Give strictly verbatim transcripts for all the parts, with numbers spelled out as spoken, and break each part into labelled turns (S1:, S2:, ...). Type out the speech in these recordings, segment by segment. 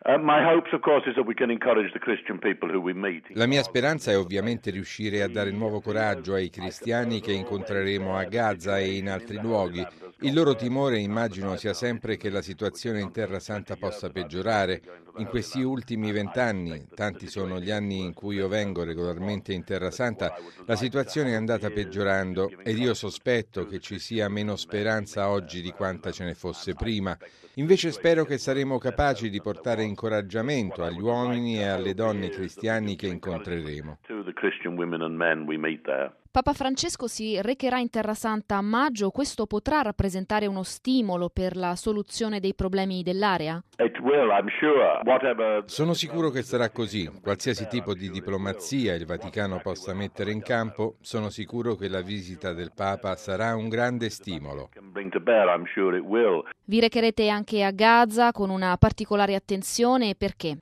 S1: La mia speranza è ovviamente riuscire a dare nuovo coraggio ai cristiani che incontreremo a Gaza e in altri luoghi. Il loro timore, immagino, sia sempre che la situazione in Terra Santa possa peggiorare. In questi ultimi vent'anni, tanti sono gli anni in cui io vengo regolarmente in Terra Santa, la situazione è andata peggiorando ed io sospetto che ci sia meno speranza oggi di quanta ce ne fosse prima. Invece spero che saremo capaci di portare incoraggiamento agli uomini e alle donne cristiani che incontreremo.
S2: Papa Francesco si recherà in Terra Santa a maggio, questo potrà rappresentare uno stimolo per la soluzione dei problemi dell'area?
S1: Sono sicuro che sarà così. Qualsiasi tipo di diplomazia il Vaticano possa mettere in campo, sono sicuro che la visita del Papa sarà un grande stimolo.
S2: Vi recherete anche a Gaza con una particolare attenzione, perché?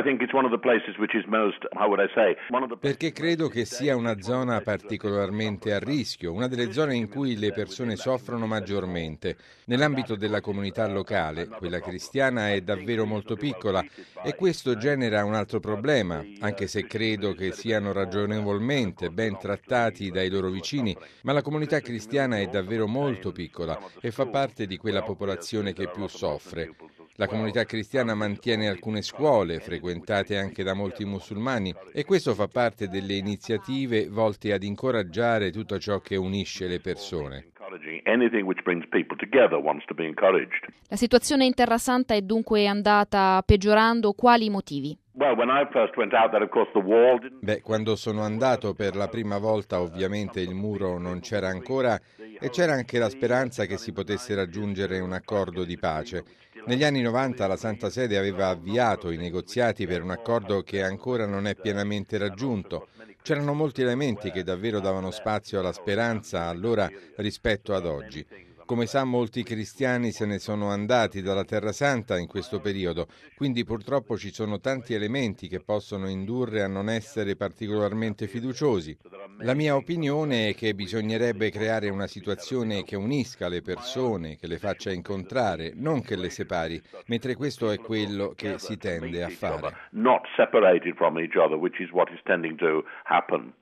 S1: Perché credo che sia una zona particolarmente a rischio, una delle zone in cui le persone soffrono maggiormente. Nell'ambito della comunità locale, quella cristiana è davvero molto piccola e questo genera un altro problema, anche se credo che siano ragionevolmente ben trattati dai loro vicini, ma la comunità cristiana è davvero molto piccola e fa parte di quella popolazione che più soffre. La comunità cristiana mantiene alcune scuole, frequentate anche da molti musulmani, e questo fa parte delle iniziative volte ad incoraggiare tutto ciò che unisce le persone.
S2: La situazione in Terra Santa è dunque andata peggiorando, quali motivi?
S1: Beh, quando sono andato per la prima volta ovviamente il muro non c'era ancora e c'era anche la speranza che si potesse raggiungere un accordo di pace. Negli anni novanta la Santa Sede aveva avviato i negoziati per un accordo che ancora non è pienamente raggiunto. C'erano molti elementi che davvero davano spazio alla speranza allora rispetto ad oggi. Come sa, molti cristiani se ne sono andati dalla Terra Santa in questo periodo, quindi purtroppo ci sono tanti elementi che possono indurre a non essere particolarmente fiduciosi. La mia opinione è che bisognerebbe creare una situazione che unisca le persone, che le faccia incontrare, non che le separi, mentre questo è quello che si tende a fare.